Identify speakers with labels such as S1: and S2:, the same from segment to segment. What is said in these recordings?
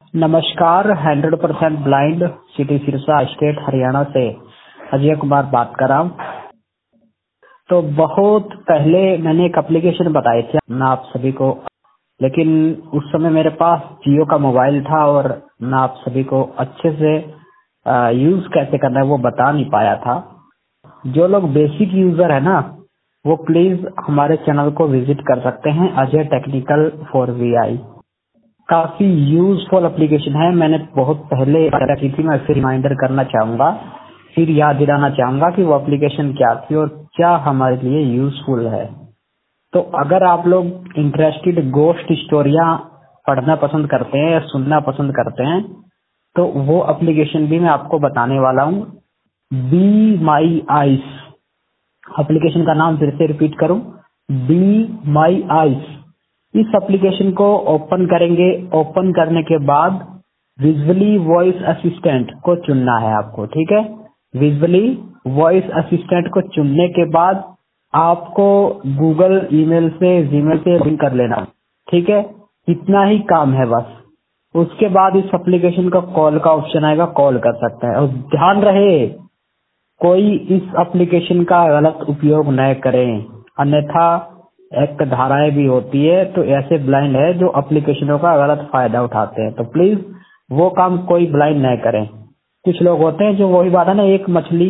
S1: नमस्कार, 100% blind city Sirsa state Haryana से अजय कुमार बात कर रहा हूँ। तो बहुत पहले मैंने एक एप्लीकेशन बताई थी ना आप सभी को, लेकिन उस समय मेरे पास जियो का मोबाइल था और ना आप सभी को अच्छे से यूज कैसे करना है वो बता नहीं पाया था। जो लोग बेसिक यूजर है ना, वो प्लीज हमारे चैनल को विजिट कर सकते हैं, अजय टेक्निकल फॉर वीआई। काफी यूजफुल एप्लीकेशन है। मैंने बहुत पहले की थी, मैं फिर रिमाइंडर करना चाहूंगा, फिर याद दिलाना चाहूंगा कि वो एप्लीकेशन क्या थी और क्या हमारे लिए यूजफुल है। तो अगर आप लोग इंटरेस्टेड गोस्ट स्टोरियां पढ़ना पसंद करते हैं या सुनना पसंद करते हैं तो वो एप्लीकेशन भी मैं आपको बताने वाला हूँ। बी माई आइस एप्लीकेशन का नाम फिर से रिपीट करूं, बी माई आइस। इस एप्लीकेशन को ओपन करेंगे। ओपन करने के बाद विजुअली वॉइस असिस्टेंट को चुनना है आपको, ठीक है। विजुअली वॉइस असिस्टेंट को चुनने के बाद आपको गूगल ईमेल से जीमेल से लिंक कर लेना, ठीक है। इतना ही काम है बस। उसके बाद इस एप्लीकेशन का कॉल का ऑप्शन आएगा, कॉल कर सकते हैं। और ध्यान रहे, कोई इस एप्लीकेशन का गलत उपयोग न करें, अन्यथा एक धाराएं भी होती है। तो ऐसे ब्लाइंड है जो एप्लीकेशनों का गलत फायदा उठाते हैं, तो प्लीज वो काम कोई ब्लाइंड न करें। कुछ लोग होते हैं जो, वही बात है ना, एक मछली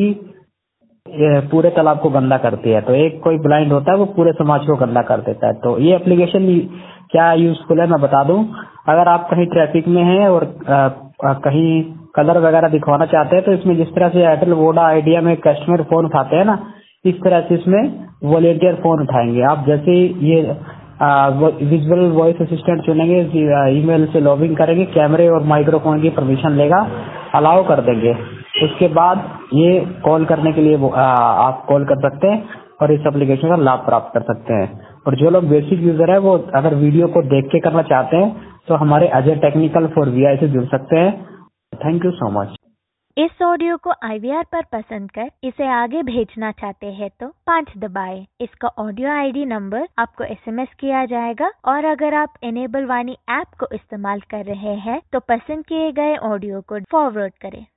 S1: पूरे तालाब को गंदा करती है, तो एक कोई ब्लाइंड होता है वो पूरे समाज को गंदा कर देता है। तो ये एप्लीकेशन क्या यूजफुल है मैं बता दूं। अगर आप कहीं ट्रैफिक में हैं और कहीं कलर वगैरह दिखवाना चाहते हैं तो इसमें जिस तरह से एयरटेल वोडा आइडिया में कस्टमर फोन उठाते हैं ना, इस तरह से इसमें वॉलेंटियर फोन उठाएंगे। आप जैसे ये विजुअल वॉइस असिस्टेंट चुनेंगे, ईमेल से लॉगिन करेंगे, कैमरे और माइक्रोफोन की परमिशन लेगा, अलाउ कर देंगे। उसके बाद ये कॉल करने के लिए आप कॉल कर सकते हैं और इस एप्लीकेशन का लाभ प्राप्त कर सकते हैं। और जो लोग बेसिक यूजर है वो अगर वीडियो को देख के करना चाहते हैं तो हमारे अजय टेक्निकल फॉर वीआई से जुड़ सकते हैं। Thank you so much.
S2: इस ऑडियो को IVR पर पसंद कर इसे आगे भेजना चाहते हैं तो 5 दबाएं। इसका ऑडियो ID नंबर आपको SMS किया जाएगा। और अगर आप इनेबल वाणी ऐप को इस्तेमाल कर रहे हैं तो पसंद किए गए ऑडियो को फॉरवर्ड करें।